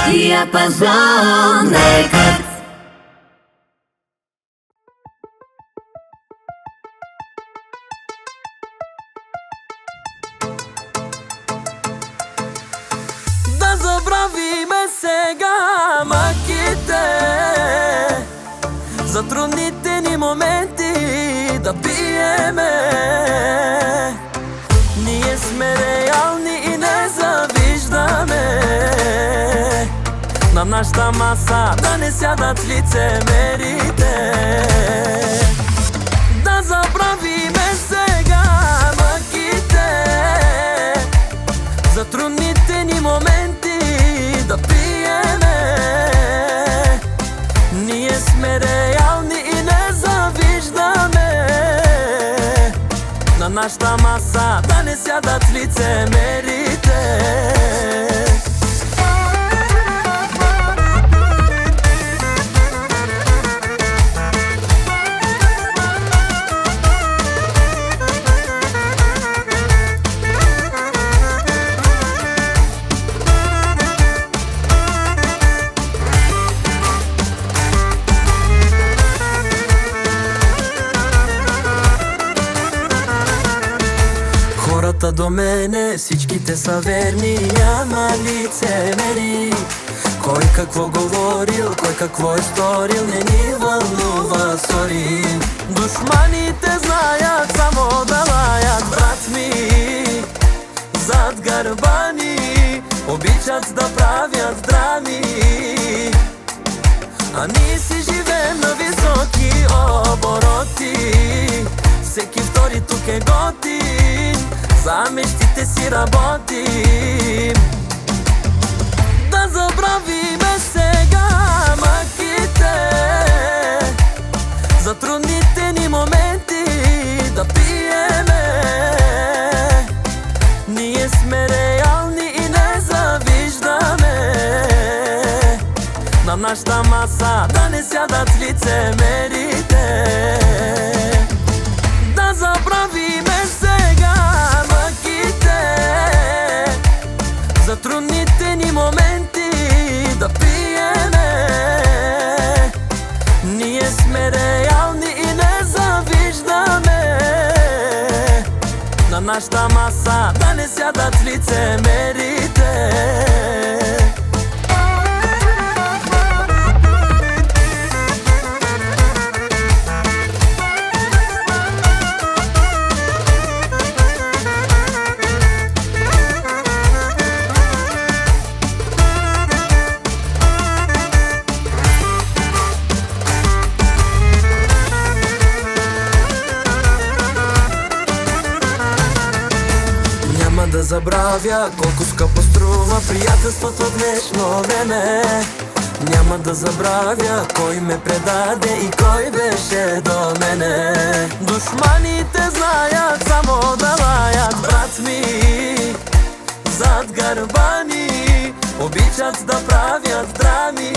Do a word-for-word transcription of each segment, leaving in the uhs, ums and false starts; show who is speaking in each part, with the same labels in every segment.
Speaker 1: Диапазон Рекордс.
Speaker 2: Да забравиме сега мъките, за трудните ни моменти да пиеме. Ние сме реални и не завиждаме. На нашата маса да не сядат лицемерите. Да забравиме сега мъките, за трудните ни моменти да пиеме. Ние сме реални и не завиждаме. На нашата маса да не сядат лицемерите. Хората до мене, всичките са верни, няма лицемери. Кой какво говорил, кой какво е сторил, не ни вълнува, сори. Душманите знаят само да лаят, брат ми, зад гърба ни обичат да правят драми. А ние си живеем на високи обороти. Всеки втори тук е готин, за мечтите си работим. Да забравиме сега мъките, за трудните ни моменти да пиеме. Ние сме реални и не завиждаме. На нашата маса да не сядат лицемерите. Да забравиме сега мъките, за трудните ни моменти да пиеме. Ние сме реални и не завиждаме. На нашата маса да не сядат лицемерите. Да забравя колко скъпо струва приятелството в днешно време. Няма да забравя кой ме предаде и кой беше до мене. Душманите знаят само да лаят, брат ми, зад гърба ни обичат да правят драми.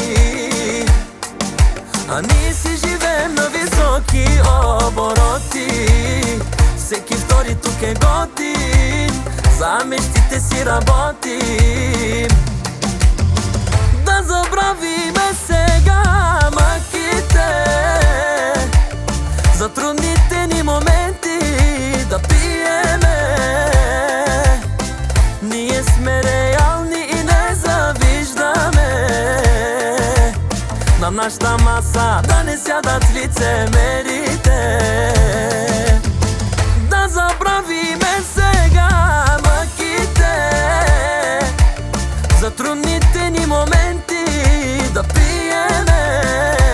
Speaker 2: А ние си живеем на високи обороти. Всеки втори тук е готин, за мечтите си работим. Да забравиме сега мъките, за трудните ни моменти да пиеме. Ние сме реални и не завиждаме. На нашата маса да не сядат лицемерите. Да забравиме сега мъките, за трудните ни моменти да пиеме.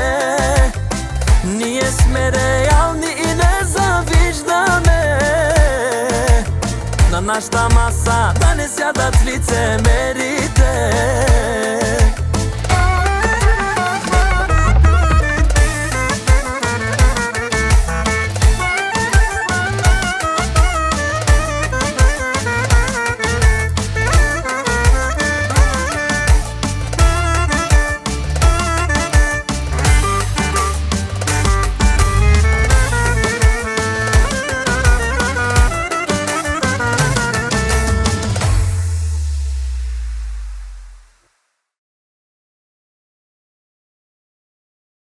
Speaker 2: Ние сме реални и не завиждаме. На нашата маса да не сядат лицемерите.